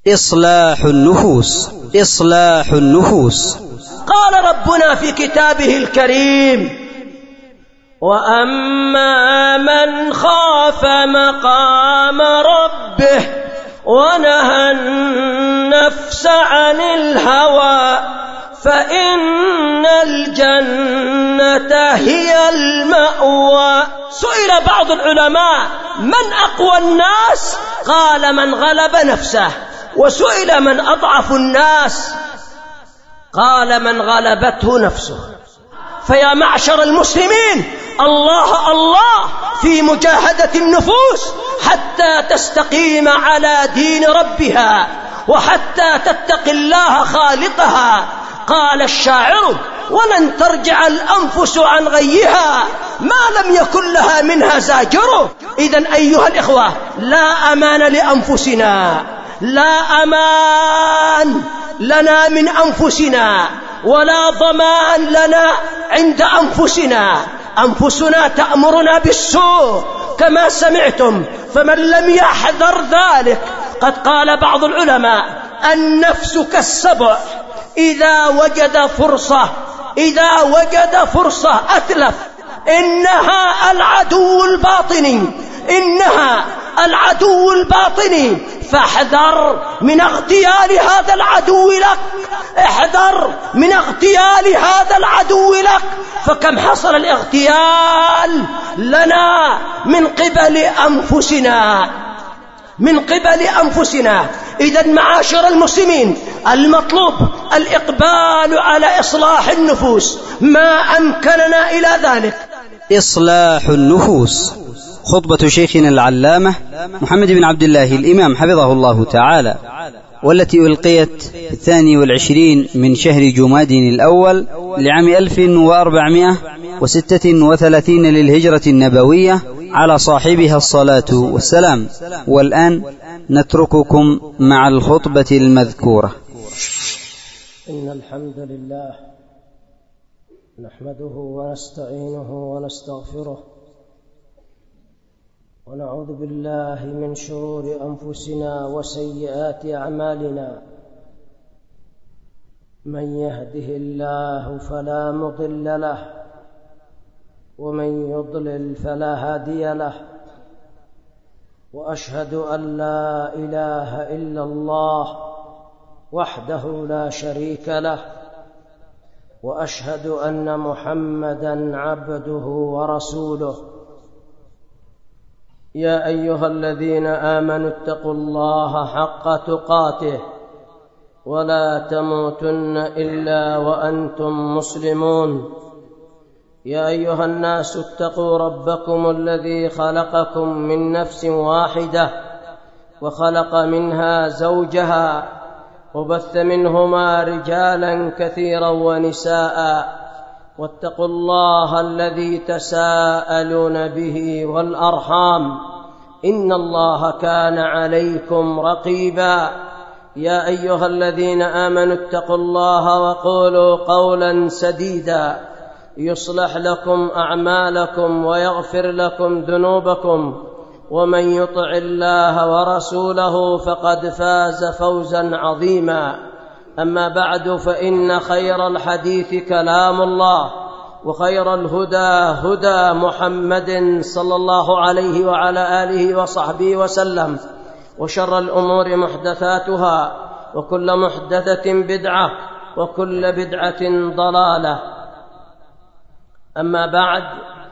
إصلاح النفوس. إصلاح النفوس. قال ربنا في كتابه الكريم: وأما من خاف مقام ربه ونهى النفس عن الهوى فإن الجنة هي المأوى. سئل بعض العلماء: من أقوى الناس؟ قال: من غلب نفسه. وسئل: من أضعف الناس؟ قال: من غلبته نفسه. فيا معشر المسلمين، الله الله في مجاهدة النفوس حتى تستقيم على دين ربها وحتى تتقي الله خالقها. قال الشاعر: ولن ترجع الأنفس عن غيها ما لم يكن لها منها زاجر. إذن أيها الإخوة، لا أمان لأنفسنا، لا أمان لنا من أنفسنا، ولا ضمان لنا عند أنفسنا. أنفسنا تأمرنا بالسوء كما سمعتم، فمن لم يحذر ذلك، قد قال بعض العلماء: النفس كالسبع إذا وجد فرصة أتلف. إنها العدو الباطني، فاحذر من اغتيال هذا العدو لك، احذر من اغتيال هذا العدو لك. فكم حصل الاغتيال لنا من قبل أنفسنا. إذن معاشر المسلمين، المطلوب الإقبال على إصلاح النفوس ما أمكننا إلى ذلك. إصلاح النفوس. خطبة شيخنا العلامة محمد بن عبد الله الإمام حفظه الله تعالى، والتي ألقيت في 22 من شهر جماد الأول لعام 1436 للهجرة النبوية على صاحبها الصلاة والسلام. والآن نترككم مع الخطبة المذكورة. إن الحمد لله نحمده ونستعينه ونستغفره، ونعوذ بالله من شرور أنفسنا وسيئات أعمالنا. من يهده الله فلا مضل له، ومن يضلل فلا هادي له. وأشهد أن لا إله إلا الله وحده لا شريك له، وأشهد أن محمدًا عبده ورسوله. يا أيها الذين آمنوا اتقوا الله حق تقاته ولا تموتن إلا وأنتم مسلمون. يا أيها الناس اتقوا ربكم الذي خلقكم من نفس واحدة وخلق منها زوجها وبث منهما رجالا كثيرا ونساء، واتقوا الله الذي تساءلون به والأرحام، إن الله كان عليكم رقيبا. يا أيها الذين آمنوا اتقوا الله وقولوا قولا سديدا يصلح لكم أعمالكم ويغفر لكم ذنوبكم، ومن يطع الله ورسوله فقد فاز فوزا عظيما. أما بعد، فإن خير الحديث كلام الله، وخير الهدى هدى محمد صلى الله عليه وعلى آله وصحبه وسلم، وشر الأمور محدثاتها، وكل محدثة بدعة، وكل بدعة ضلالة. أما بعد،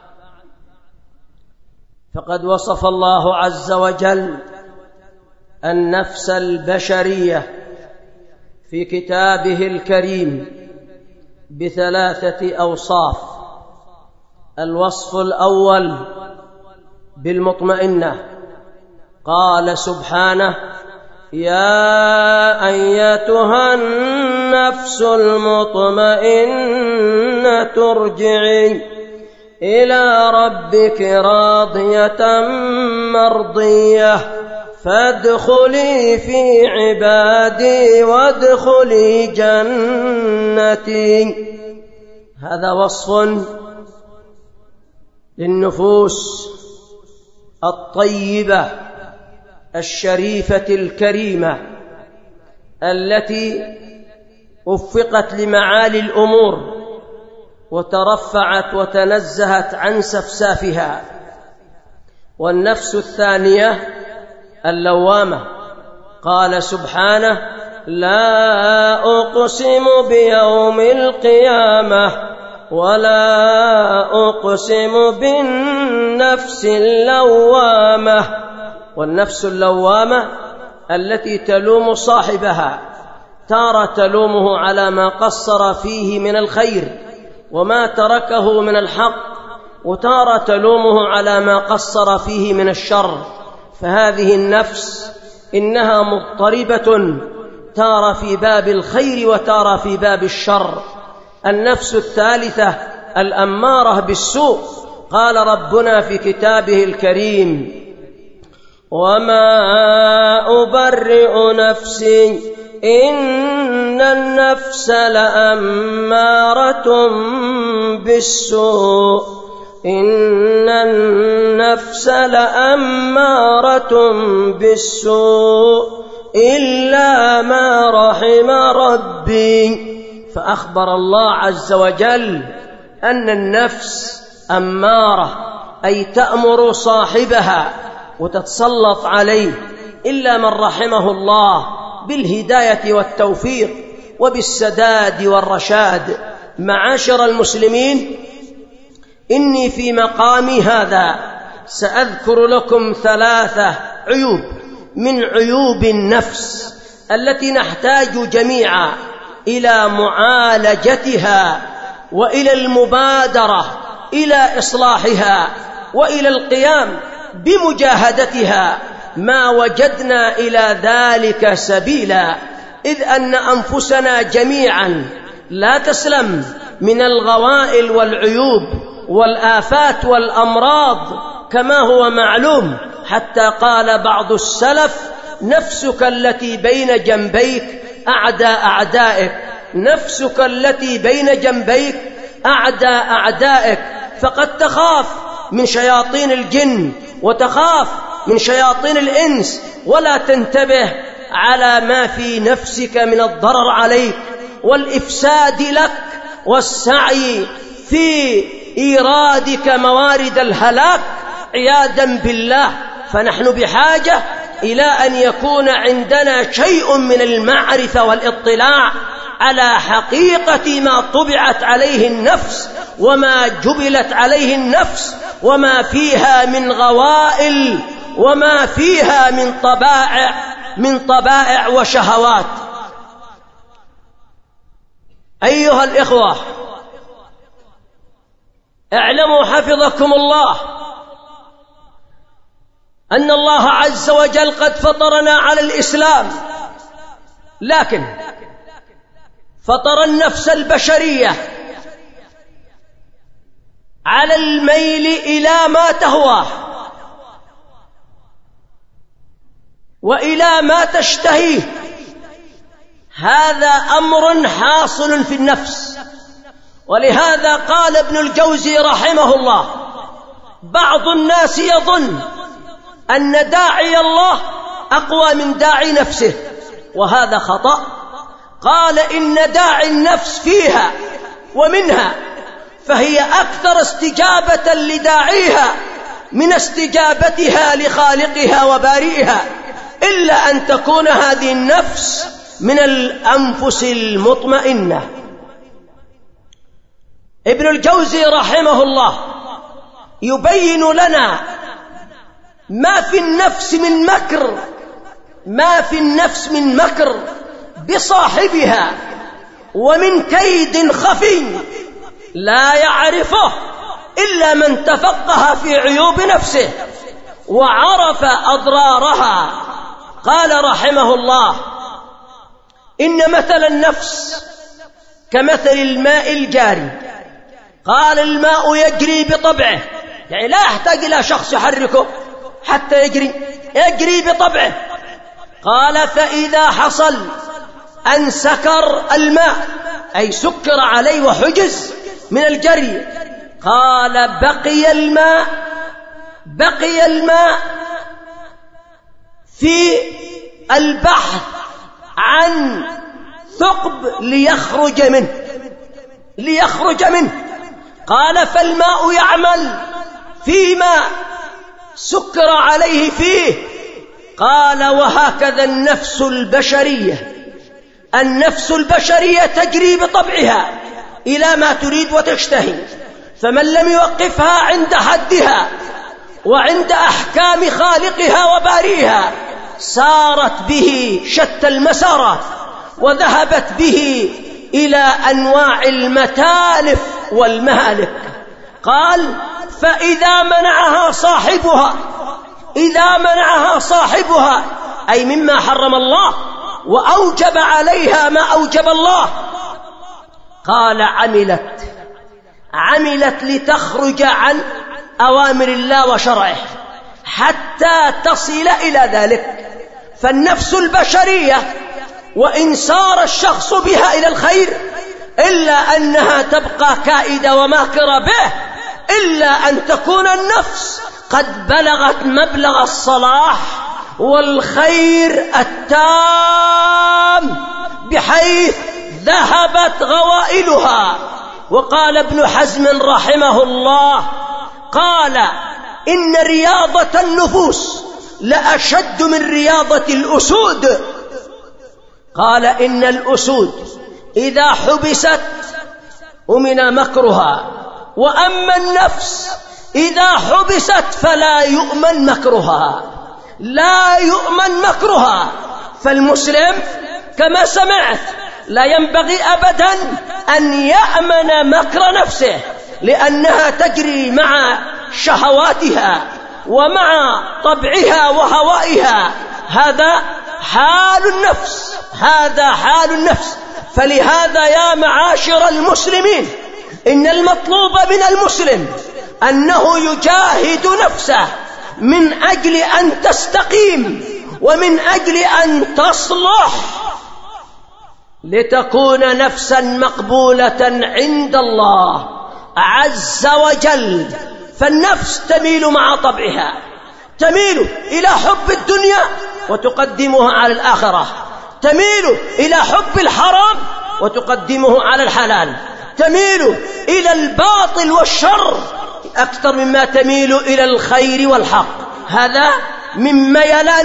فقد وصف الله عز وجل النفس البشرية في كتابه الكريم ب3 أوصاف. الوصف الأول بالمطمئنة، قال سبحانه: يا أيتها النفس المطمئنة ارجعي إلى ربك راضية مرضية فادخلي في عبادي وادخلي جنتي. هذا وصف للنفوس الطيبة الشريفة الكريمة التي وفقت لمعالي الأمور وترفعت وتنزهت عن سفسافها. والنفس الثانية اللوامة. قال سبحانه: لا أقسم بيوم القيامة ولا أقسم بالنفس اللوامة. والنفس اللوامة التي تلوم صاحبها، تارة تلومه على ما قصر فيه من الخير وما تركه من الحق، وتارة تلومه على ما قصر فيه من الشر. فهذه النفس إنها مضطربة، تارة في باب الخير وتارة في باب الشر. النفس الثالثة الأمارة بالسوء. قال ربنا في كتابه الكريم: وما أبرئ نفسي إن النفس لأمارة بالسوء إن النفس لأمارة بالسوء إلا ما رحم ربي. فأخبر الله عز وجل أن النفس أمارة، أي تأمر صاحبها وتتسلط عليه، إلا من رحمه الله بالهداية والتوفيق وبالسداد والرشاد. معاشر المسلمين، إني في مقامي هذا سأذكر لكم 3 عيوب من عيوب النفس التي نحتاج جميعا إلى معالجتها وإلى المبادرة إلى إصلاحها وإلى القيام بمجاهدتها ما وجدنا إلى ذلك سبيلا، إذ أن أنفسنا جميعا لا تسلم من الغوائل والعيوب والآفات والأمراض كما هو معلوم، حتى قال بعض السلف: نفسك التي بين جنبيك أعداء أعدائك، نفسك التي بين جنبيك أعداء أعدائك. فقد تخاف من شياطين الجن وتخاف من شياطين الإنس، ولا تنتبه على ما في نفسك من الضرر عليك والإفساد لك والسعي في إيرادك موارد الهلاك عياذا بالله. فنحن بحاجة إلى أن يكون عندنا شيء من المعرفة والاطلاع على حقيقة ما طبعت عليه النفس وما جبلت عليه النفس وما فيها من غوائل وما فيها من طبائع وشهوات. أيها الإخوة، اعلموا حفظكم الله أن الله عز وجل قد فطرنا على الإسلام، لكن فطر النفس البشرية على الميل إلى ما تهواه وإلى ما تشتهيه. هذا أمر حاصل في النفس. ولهذا قال ابن الجوزي رحمه الله: بعض الناس يظن أن داعي الله أقوى من داعي نفسه، وهذا خطأ. قال: إن داعي النفس فيها ومنها، فهي أكثر استجابة لداعيها من استجابتها لخالقها وبارئها، إلا أن تكون هذه النفس من الأنفس المطمئنة. ابن الجوزي رحمه الله يبين لنا ما في النفس من مكر، ما في النفس من مكر بصاحبها ومن كيد خفي لا يعرفه إلا من تفقه في عيوب نفسه وعرف أضرارها. قال رحمه الله: إن مثل النفس كمثل الماء الجاري. قال: الماء يجري بطبعه، يعني لا يحتاج إلى شخص يحركه حتى يجري بطبعه. قال: فإذا حصل أن سكر الماء، أي سكر عليه وحجز من الجري، قال: بقي الماء في البحث عن ثقب ليخرج منه. قال فالماء يعمل فيما سكر عليه فيه. قال وهكذا النفس البشرية تجري بطبعها إلى ما تريد وتشتهي، فمن لم يوقفها عند حدها وعند أحكام خالقها وبارئها سارت به شتى المسارات، وذهبت به إلى أنواع المتالف والمهالك. قال فإذا منعها صاحبها أي مما حرم الله وأوجب عليها ما أوجب الله، قال عملت لتخرج عن أوامر الله وشرعه حتى تصل إلى ذلك. فالنفس البشرية وإن سار الشخص بها إلى الخير إلا أنها تبقى كائدة وماكرة به، إلا أن تكون النفس قد بلغت مبلغ الصلاح والخير التام بحيث ذهبت غوائلها. وقال ابن حزم رحمه الله قال إن رياضة النفوس لأشد من رياضة الأسود. قال إن الأسود إذا حبست أمن مكرها، وأما النفس إذا حبست فلا يؤمن مكرها. فالمسلم كما سمعت لا ينبغي أبدا أن يأمن مكر نفسه، لأنها تجري مع شهواتها ومع طبعها وهوائها. هذا حال النفس. فلهذا يا معاشر المسلمين إن المطلوب من المسلم أنه يجاهد نفسه من أجل أن تستقيم ومن أجل أن تصلح لتكون نفسا مقبولة عند الله عز وجل. فالنفس تميل مع طبعها، تميل إلى حب الدنيا وتقدمها على الآخرة، تميل إلى حب الحرام وتقدمه على الحلال، تميل إلى الباطل والشر أكثر مما تميل إلى الخير والحق. هذا من ميلان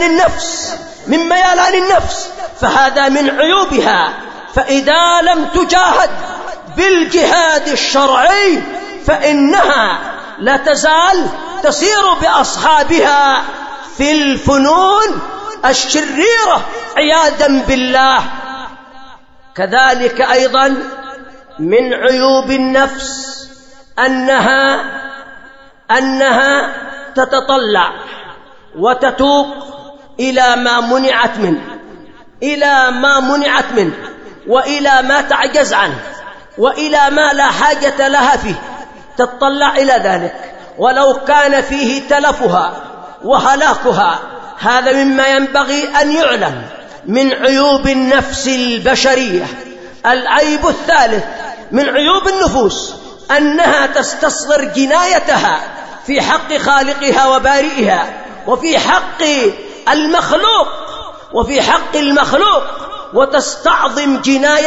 النفس، فهذا من عيوبها. فإذا لم تجاهد بالجهاد الشرعي فإنها لا تزال تسير بأصحابها في الفنون الشريرة عياذا بالله. كذلك أيضا من عيوب النفس أنها تتطلع وتتوق إلى ما منعت منه وإلى ما تعجز عنه وإلى ما لا حاجة لها فيه، تتطلع إلى ذلك ولو كان فيه تلفها وهلاكها. هذا مما ينبغي أن يعلم من عيوب النفس البشرية. العيب الثالث من عيوب النفوس أنها تستصغر جنايتها في حق خالقها وبارئها وفي حق المخلوق وتستعظم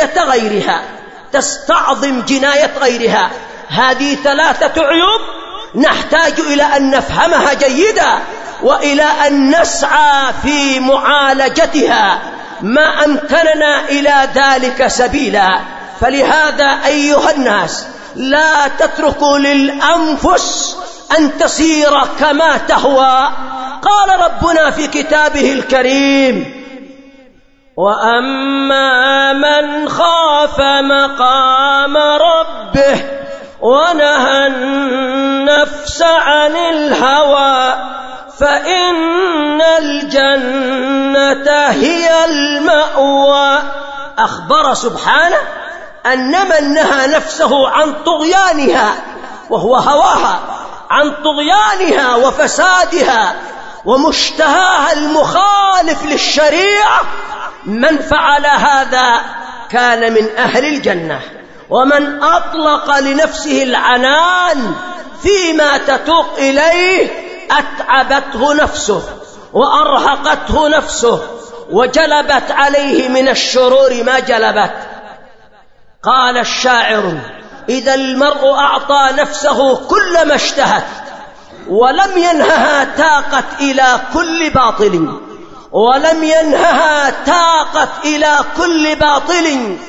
جناية غيرها. هذه ثلاثة عيوب نحتاج إلى أن نفهمها جيدا وإلى أن نسعى في معالجتها ما أمكننا إلى ذلك سبيلا. فلهذا أيها الناس لا تتركوا للأنفس أن تسير كما تهوى. قال ربنا في كتابه الكريم: وأما من خاف مقام ربه ونهى النفس عن الهوى فإن الجنة هي المأوى. أخبر سبحانه أن من نهى نفسه عن طغيانها وهو هواها، عن طغيانها وفسادها ومشتهاها المخالف للشريعة، من فعل هذا كان من أهل الجنة. ومن أطلق لنفسه العنان فيما تتوق إليه أتعبته نفسه وأرهقته نفسه وجلبت عليه من الشرور ما جلبت. قال الشاعر: إذا المرء أعطى نفسه كل ما اشتهت ولم ينهها تاقت إلى كل باطل، ولم ينهها تاقت إلى كل باطل،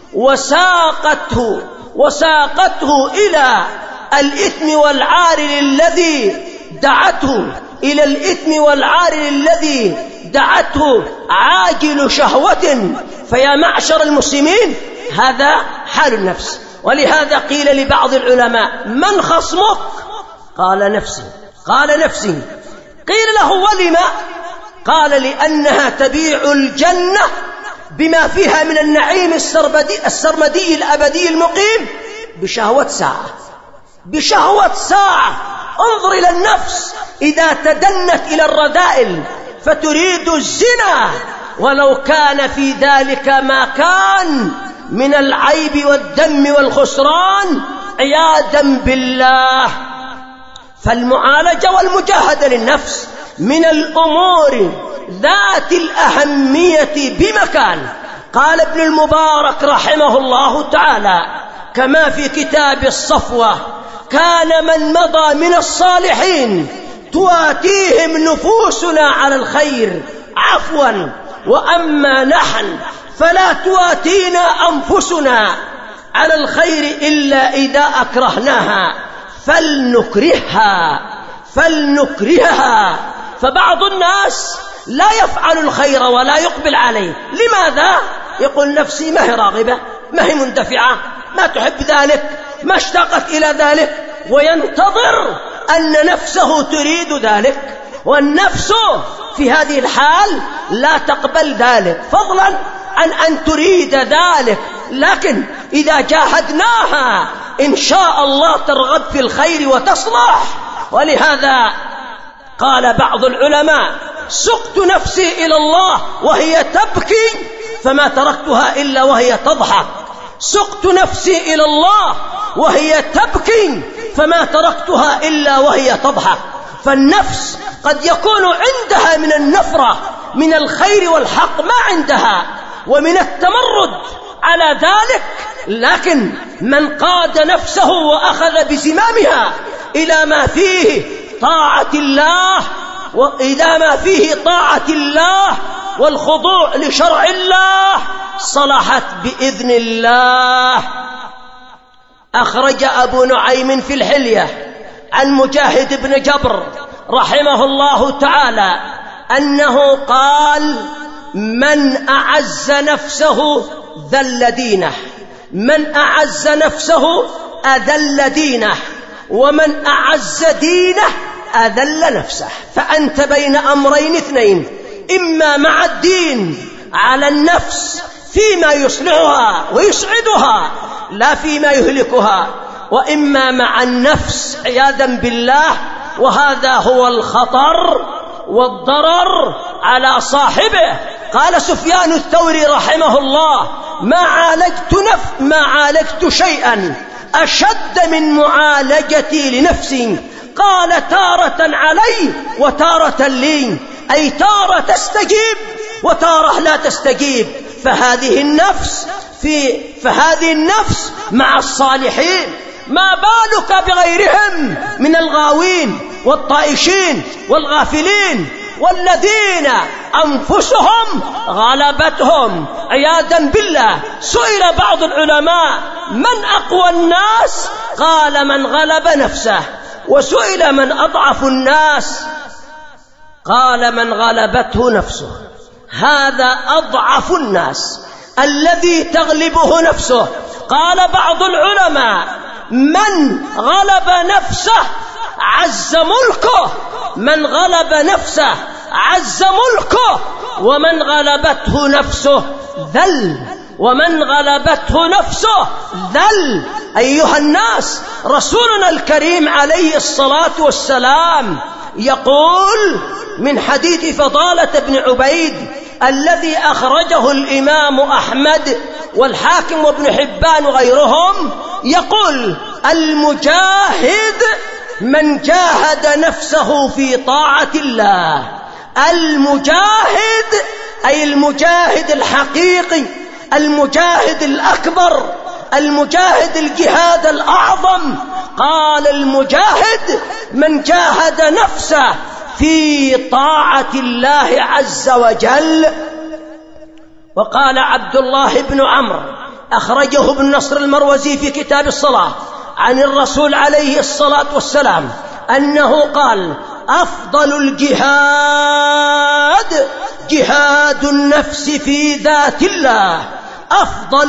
وساقته إلى الإثم والعار الذي دعته، إلى الإثم والعار الذي دعته عاجل شهوة. فيا معشر المسلمين، هذا حال النفس. ولهذا قيل لبعض العلماء: من خصمك؟ قال نفسي. قال نفسي. قيل له: ولم؟ قال: لأنها تبيع الجنة بما فيها من النعيم السرمدي الأبدي المقيم بشهوة ساعة. بشهوة ساعة. انظر إلى النفس إذا تدنت إلى الرذائل فتريد الزنا، ولو كان في ذلك ما كان من العيب والدم والخسران عياذا بالله. فالمعالجة والمجاهدة للنفس من الأمور ذات الأهمية بمكان. قال ابن المبارك رحمه الله تعالى كما في كتاب الصفوة: كان من مضى من الصالحين تواتيهم نفوسنا على الخير عفوا، وأما نحن فلا تواتينا أنفسنا على الخير إلا إذا أكرهناها فلنكرهها. فبعض الناس لا يفعل الخير ولا يقبل عليه. لماذا؟ يقول: نفسي ما هي راغبة، ما هي مندفعة، ما تحب ذلك، ما اشتاقت إلى ذلك، وينتظر أن نفسه تريد ذلك، والنفس في هذه الحال لا تقبل ذلك، فضلا عن أن تريد ذلك. لكن إذا جاهدناها إن شاء الله ترغب في الخير وتصلح. ولهذا قال بعض العلماء: سقت نفسي إلى الله وهي تبكي فما تركتها إلا وهي تضحك. سقت نفسي إلى الله وهي تبكي فما تركتها إلا وهي تضحك. فالنفس قد يكون عندها من النفرة من الخير والحق ما عندها، ومن التمرد على ذلك، لكن من قاد نفسه وأخذ بزمامها إلى ما فيه طاعة الله، وإذا ما فيه طاعة الله والخضوع لشرع الله صلحت بإذن الله. أخرج أبو نعيم في الحلية عن مجاهد بن جبر رحمه الله تعالى أنه قال: من أعز نفسه ذل دينه، من أعز نفسه أذل دينه، ومن أعز دينه أذل نفسه. فأنت بين أمرين اثنين: إما مع الدين على النفس فيما يصلحها ويسعدها لا فيما يهلكها، وإما مع النفس عياذا بالله، وهذا هو الخطر والضرر على صاحبه. قال سفيان الثوري رحمه الله: ما عالجت شيئا أشد من معالجتي لنفسي. قال: تارة علي وتارة لي، أي تارة تستجيب وتارة لا تستجيب. فهذه النفس مع الصالحين، ما بالك بغيرهم من الغاوين والطائشين والغافلين والذين أنفسهم غلبتهم عياذا بالله. سئل بعض العلماء: من أقوى الناس؟ قال: من غلب نفسه. وسئل: من أضعف الناس؟ قال: من غلبته نفسه. هذا أضعف الناس الذي تغلبه نفسه. قال بعض العلماء: من غلب نفسه عز ملكه، من غلب نفسه عز ملكه، ومن غلبته نفسه ذل، ومن غلبته نفسه ذل. أيها الناس، رسولنا الكريم عليه الصلاة والسلام يقول من حديث فضالة بن عبيد الذي أخرجه الإمام أحمد والحاكم وابن حبان وغيرهم، يقول: المجاهد من جاهد نفسه في طاعة الله. المجاهد أي المجاهد الحقيقي، المجاهد الأكبر، المجاهد الجهاد الأعظم. قال المجاهد من جاهد نفسه في طاعة الله عز وجل. وقال عبد الله بن عمرو، أخرجه ابن نصر المروزي في كتاب الصلاة عن الرسول عليه الصلاة والسلام أنه قال: أفضل الجهاد جهاد النفس في ذات الله. أفضل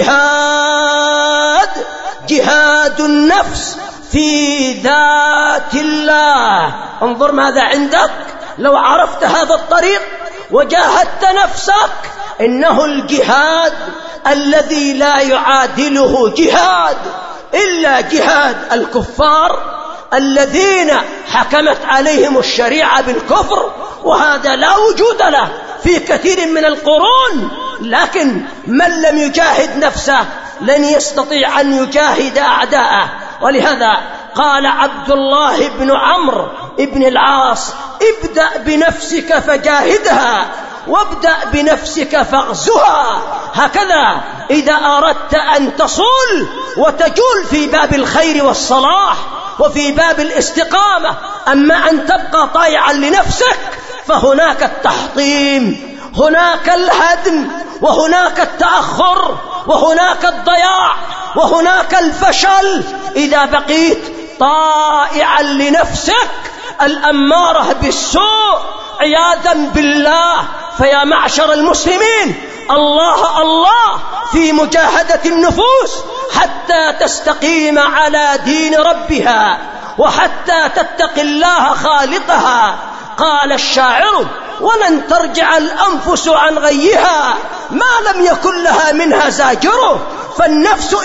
الجهاد جهاد النفس في ذات الله. انظر ماذا عندك لو عرفت هذا الطريق وجاهدت نفسك. إنه الجهاد الذي لا يعادله جهاد إلا جهاد الكفار الذين حكمت عليهم الشريعة بالكفر، وهذا لا وجود له في كثير من القرون. لكن من لم يجاهد نفسه لن يستطيع أن يجاهد أعداءه. ولهذا قال عبد الله بن عمرو بن العاص: ابدأ بنفسك فجاهدها، وابدأ بنفسك فاغزها. هكذا إذا أردت أن تصول وتجول في باب الخير والصلاح وفي باب الاستقامة. أما أن تبقى طائعا لنفسك فهناك التحطيم، هناك الهدم، وهناك التأخر، وهناك الضياع، وهناك الفشل إذا بقيت طائعا لنفسك الأمارة بالسوء عياذا بالله. فيا معشر المسلمين، الله الله في مجاهدة النفوس حتى تستقيم على دين ربها وحتى تتقي الله خالقها. قال الشاعر: ولن ترجع الأنفس عن غيها ما لم يكن لها منها زاجر. فالنفس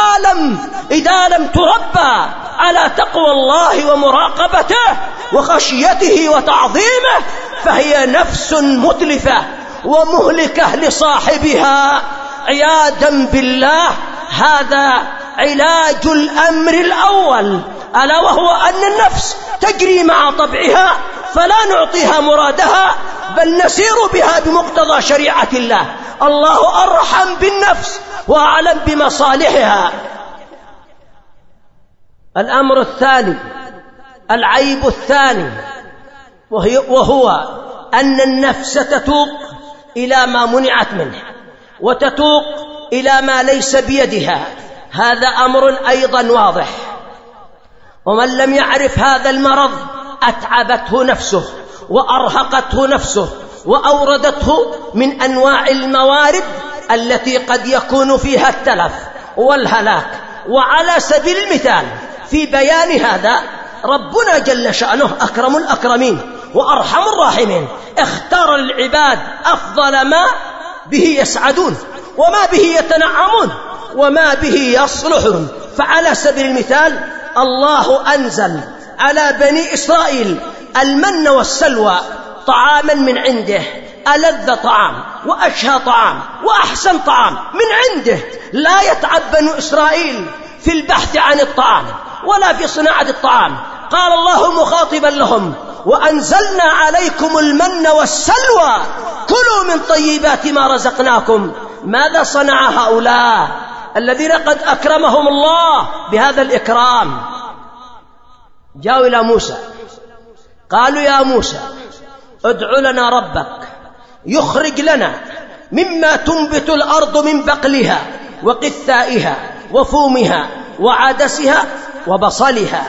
إذا لم تربى على تقوى الله ومراقبته وخشيته وتعظيمه فهي نفس متلفة ومهلكة لصاحبها عياذا بالله. هذا علاج الأمر الأول، ألا وهو أن النفس تجري مع طبعها فلا نعطيها مرادها بل نسير بها بمقتضى شريعة الله. الله أرحم بالنفس وأعلم بمصالحها. الأمر الثاني، العيب الثاني، وهو أن النفس تتوق إلى ما منعت منه وتتوق إلى ما ليس بيدها. هذا أمر أيضا واضح. ومن لم يعرف هذا المرض أتعبته نفسه وأرهقته نفسه وأوردته من أنواع الموارد التي قد يكون فيها التلف والهلاك. وعلى سبيل المثال في بيان هذا ربنا جل شأنه أكرم الأكرمين وأرحم الراحمين اختار للعباد أفضل ما به يسعدون وما به يتنعمون وما به يصلحون. فعلى سبيل المثال الله أنزل على بني إسرائيل المن والسلوى، طعاما من عنده، ألذ طعام وأشهى طعام وأحسن طعام من عنده. لا يتعب بنو إسرائيل في البحث عن الطعام ولا في صناعة الطعام. قال الله مخاطبا لهم: وأنزلنا عليكم المن والسلوى كلوا من طيبات ما رزقناكم. ماذا صنع هؤلاء الذين قد أكرمهم الله بهذا الإكرام؟ جاءوا إلى موسى قالوا: يا موسى ادع لنا ربك يخرج لنا مما تنبت الأرض من بقلها وقثائها وفومها وعدسها وبصلها.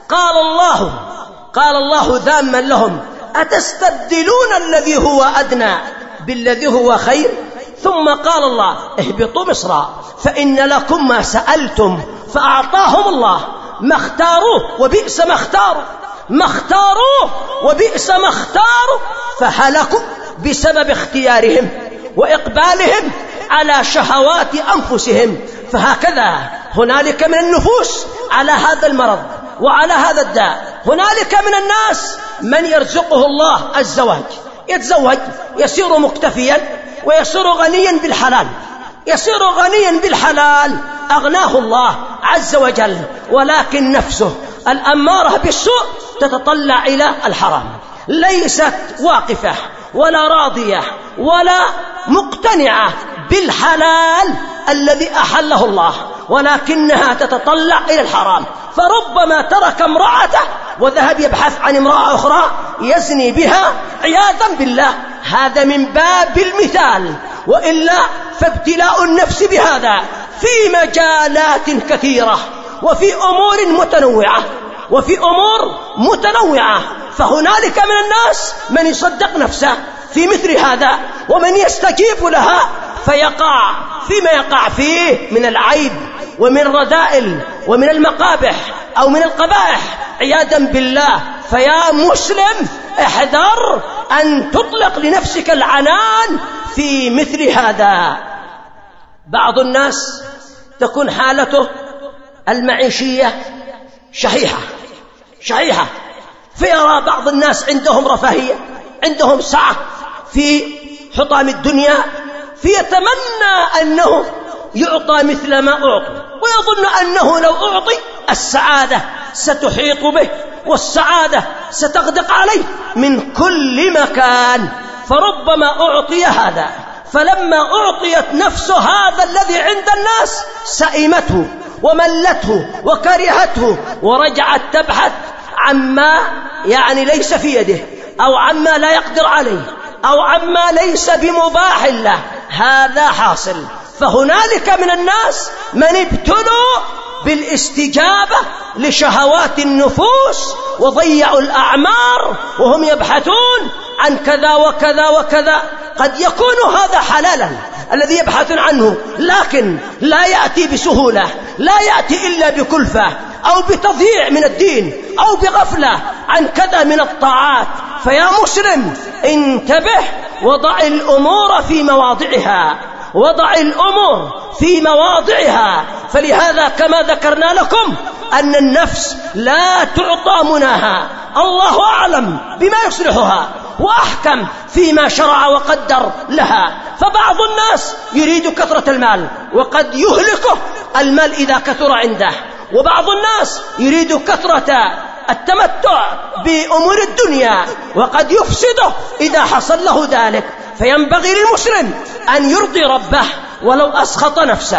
قال الله ذاما لهم: أتستبدلون الذي هو أدنى بالذي هو خير؟ ثم قال الله: اهبطوا مصر فإن لكم ما سألتم. فأعطاهم الله ما اختاروه وبئس ما اختاروا، ما اختاروه وبئس ما اختاروا، فهلكوا بسبب اختيارهم وإقبالهم على شهوات أنفسهم. فهكذا هنالك من النفوس على هذا المرض وعلى هذا الداء. هنالك من الناس من يرزقه الله الزواج، يتزوج يصير مكتفيا ويصير غنيا بالحلال، يصير غنيا بالحلال أغناه الله عز وجل، ولكن نفسه الأمارة بالسوء تتطلع إلى الحرام، ليست واقفة ولا راضية ولا مقتنعة بالحلال الذي أحله الله، ولكنها تتطلع إلى الحرام، فربما ترك امرأته وذهب يبحث عن امرأة أخرى يزني بها عياذا بالله. هذا من باب المثال، وإلا فابتلاء النفس بهذا في مجالات كثيرة وفي أمور متنوعة فهنالك من الناس من يصدق نفسه في مثل هذا ومن يستجيب لها فيقع فيما يقع فيه من العيب ومن الرذائل ومن المقابح أو من القبائح عياذا بالله. فيا مسلم احذر أن تطلق لنفسك العنان في مثل هذا. بعض الناس تكون حالته المعيشية شحيحة فيرى بعض الناس عندهم رفاهية، عندهم سعة في حطام الدنيا، فيتمنى أنه يعطى مثل ما أعطي، ويظن أنه لو أعطي السعادة ستحيط به والسعادة ستغدق عليه من كل مكان، فربما أعطي هذا، فلما أعطيت نفس هذا الذي عند الناس سئمته وملته وكرهته ورجعت تبحث عما ليس في يده أو عما لا يقدر عليه أو عما ليس بمباح له. هذا حاصل. فهنالك من الناس من ابتلوا بالاستجابة لشهوات النفوس وضيعوا الأعمار وهم يبحثون عن كذا وكذا وكذا. قد يكون هذا حلالا الذي يبحثون عنه، لكن لا يأتي بسهولة، لا يأتي إلا بكلفة أو بتضييع من الدين أو بغفلة عن كذا من الطاعات. فيا مسلم انتبه، وضع الأمور في مواضعها. فلهذا كما ذكرنا لكم أن النفس لا تعطى مناها، الله أعلم بما يصلحها وأحكم فيما شرع وقدر لها. فبعض الناس يريد كثرة المال وقد يهلكه المال إذا كثر عنده، وبعض الناس يريد كثرة التمتع بأمور الدنيا وقد يفسده إذا حصل له ذلك. فينبغي للمسلم أن يرضي ربه ولو أسخط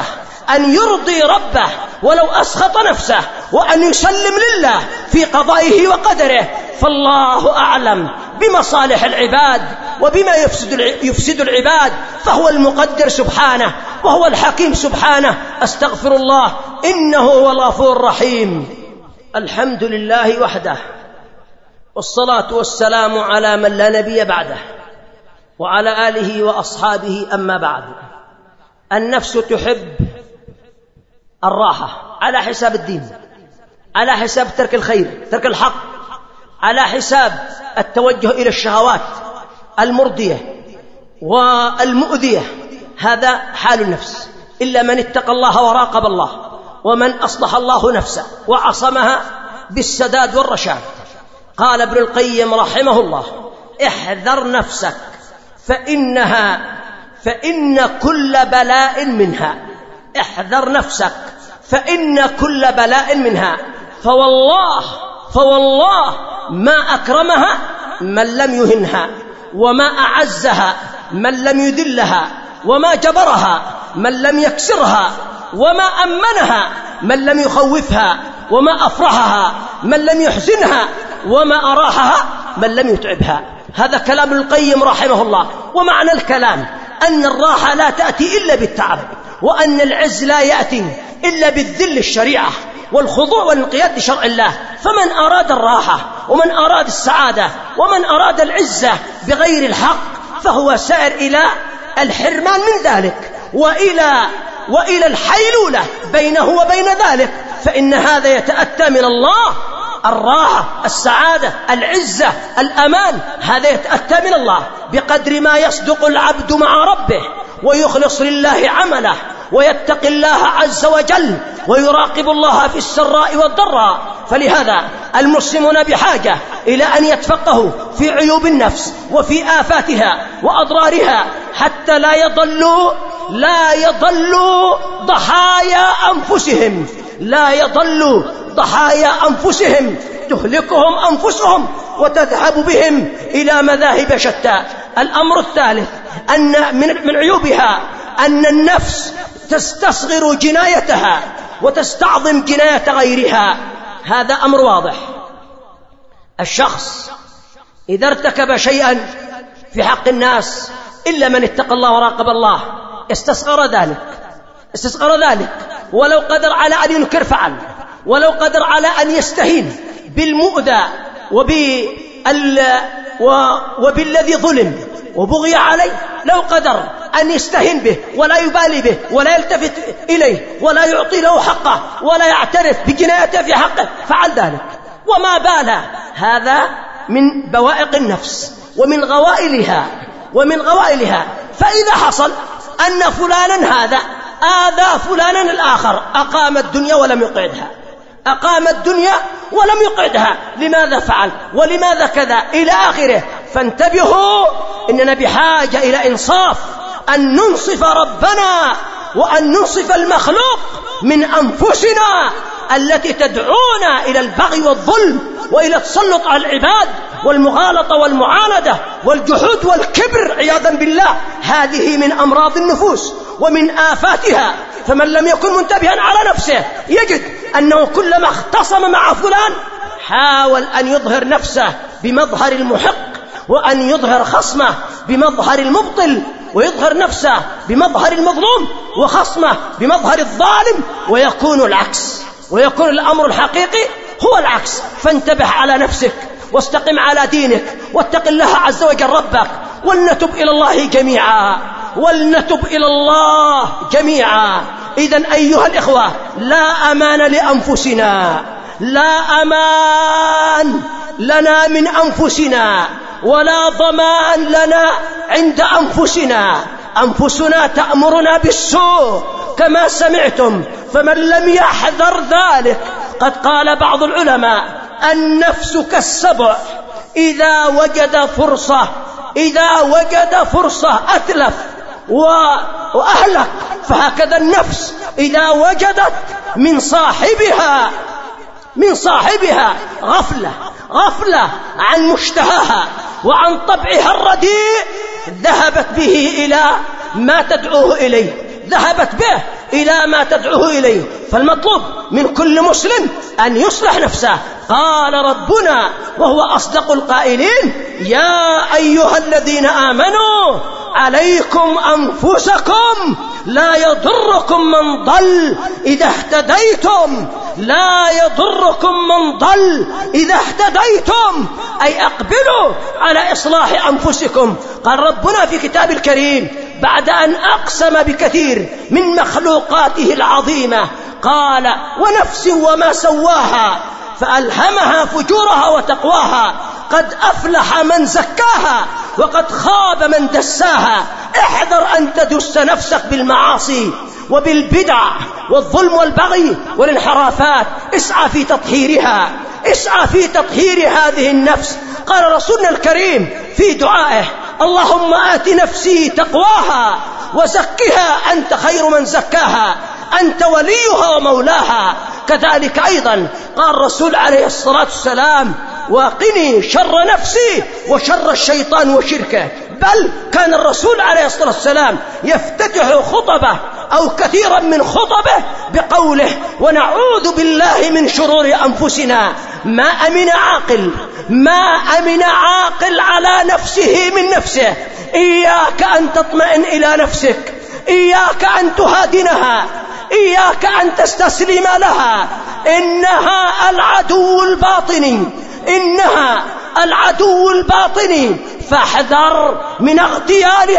نفسه، وأن يسلم لله في قضائه وقدره، فالله أعلم بمصالح العباد وبما يفسد العباد، فهو المقدر سبحانه وهو الحكيم سبحانه. أستغفر الله إنه هو الغفور الرحيم. الحمد لله وحده، والصلاة والسلام على من لا نبي بعده وعلى آله وأصحابه. أما بعد، النفس تحب الراحة على حساب الدين، على حساب ترك الخير، ترك الحق، على حساب التوجه إلى الشهوات المرضية والمؤذية. هذا حال النفس، إلا من اتقى الله وراقب الله، ومن أصلح الله نفسه وعصمها بالسداد والرشاد. قال ابن القيم رحمه الله: احذر نفسك فإن كل بلاء منها. احذر نفسك فإن كل بلاء منها. فوالله ما أكرمها من لم يهنها، وما أعزها من لم يذلها، وما جبرها من لم يكسرها، وما أمنها من لم يخوفها، وما أفرحها من لم يحزنها، وما أراحها من لم يتعبها. هذا كلام ابن القيم رحمه الله. ومعنى الكلام أن الراحة لا تأتي إلا بالتعب، وأن العز لا يأتي إلا بالذل الشريعة والخضوع والانقياد لشرع الله. فمن أراد الراحة ومن أراد السعادة ومن أراد العزة بغير الحق فهو سائر إلى الحرمان من ذلك وإلى الحيلولة بينه وبين ذلك، فإن هذا يتأتى من الله. الراحة، السعادة، العزة، الأمان، هذا يتأتى من الله بقدر ما يصدق العبد مع ربه ويخلص لله عمله ويتقي الله عز وجل ويراقب الله في السراء والضراء. فلهذا المسلمون بحاجة إلى أن يتفقهوا في عيوب النفس وفي آفاتها وأضرارها، حتى لا يضلوا ضحايا أنفسهم تهلكهم أنفسهم وتذهب بهم إلى مذاهب شتى. الأمر الثالث أن من عيوبها أن النفس تستصغر جنايتها وتستعظم جناية غيرها. هذا أمر واضح. الشخص إذا ارتكب شيئا في حق الناس إلا من اتقى الله وراقب الله استصغر ذلك، ولو قدر على أن ينكر فعل، ولو قدر على أن يستهين بالمؤذى وبالذي ظلم وبغي عليه، لو قدر أن يستهين به ولا يبالي به ولا يلتفت إليه ولا يعطي له حقه ولا يعترف بجنايته في حقه فعل ذلك وما باله. هذا من بوائق النفس ومن غوائلها. فإذا حصل أن فلانا هذا آذى فلانا الآخر أقام الدنيا ولم يقعدها، لماذا فعل ولماذا كذا إلى آخره. فانتبهوا، إننا بحاجة إلى إنصاف، أن ننصف ربنا وأن ننصف المخلوق من أنفسنا التي تدعونا إلى البغي والظلم وإلى التسلط على العباد والمغالطة والمعاندة والجحود والكبر عياذا بالله. هذه من أمراض النفوس ومن آفاتها. فمن لم يكن منتبها على نفسه يجد أنه كلما اختصم مع فلان حاول أن يظهر نفسه بمظهر المحق، وأن يظهر خصمه بمظهر المبطل، ويظهر نفسه بمظهر المظلوم وخصمه بمظهر الظالم، ويكون العكس، ويكون الأمر الحقيقي هو العكس. فانتبه على نفسك واستقم على دينك واتق الله عز وجل ربك، ولنتب إلى الله جميعا. إذن أيها الإخوة، لا أمان لأنفسنا، لا أمان لنا من أنفسنا، ولا ضمان لنا عند أنفسنا تأمرنا بالسوء كما سمعتم. فمن لم يحذر ذلك، قد قال بعض العلماء: النفس كالسبع إذا وجد فرصة أتلف وأهلك. فهكذا النفس إذا وجدت من صاحبها غفلة عن مشتهاها وعن طبعها الرديء، ذهبت به إلى ما تدعوه إليه. فالمطلوب من كل مسلم أن يصلح نفسه. قال ربنا وهو أصدق القائلين: يا أيها الذين آمنوا عليكم أنفسكم لا يضركم من ضل إذا اهتديتم، أي أقبلوا على إصلاح أنفسكم. قال ربنا في كتاب الكريم بعد أن أقسم بكثير من مخلوقاته العظيمة، قال: ونفس وما سواها فألهمها فجورها وتقواها، قد أفلح من زكاها وقد خاب من دساها. احذر أن تدس نفسك بالمعاصي وبالبدع والظلم والبغي والانحرافات. اسعى في تطهير هذه النفس. قال رسولنا الكريم في دعائه: اللهم آت نفسي تقواها وزكها أنت خير من زكاها، أنت وليها ومولاها. كذلك أيضا قال الرسول عليه الصلاة والسلام: وقني شر نفسي وشر الشيطان وشركه. بل كان الرسول عليه الصلاة والسلام يفتتح خطبه أو كثيرا من خطبه بقوله: ونعوذ بالله من شرور أنفسنا. ما أمن عاقل على نفسه من نفسه. إياك أن تطمئن إلى نفسك، إياك أن تهادنها، إياك أن تستسلم لها. إنها العدو الباطني، فاحذر من اغتيال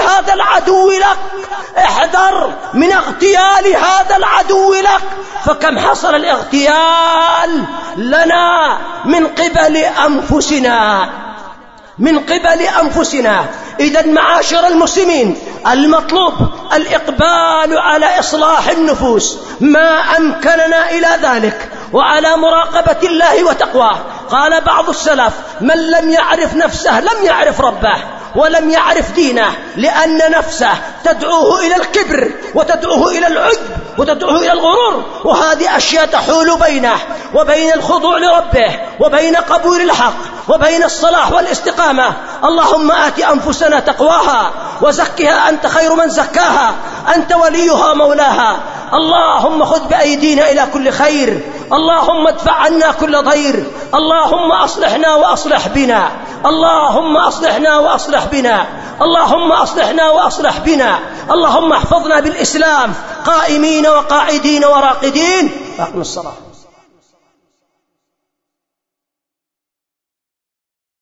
هذا العدو لك. فكم حصل الاغتيال لنا من قبل أنفسنا. إذن معاشر المسلمين، المطلوب الإقبال على إصلاح النفوس ما أمكننا إلى ذلك، وعلى مراقبة الله وتقواه. قال بعض السلف: من لم يعرف نفسه لم يعرف ربه، ولم يعرف دينه، لأن نفسه تدعوه إلى الكبر وتدعوه إلى العجب وتدعوه إلى الغرور، وهذه أشياء تحول بينه وبين الخضوع لربه وبين قبول الحق وبين الصلاح والاستقامة. اللهم آت أنفسنا تقواها وزكها أنت خير من زكاها، أنت وليها مولاها. اللهم خذ بأيدينا إلى كل خير، اللهم ادفع عنا كل ضير، اللهم أصلحنا وأصلح بنا، اللهم أصلحنا وأصلح بنا، اللهم أصلحنا وأصلح بنا، اللهم احفظنا بالإسلام قائمين وقاعدين وراقدين. أقم الصلاة.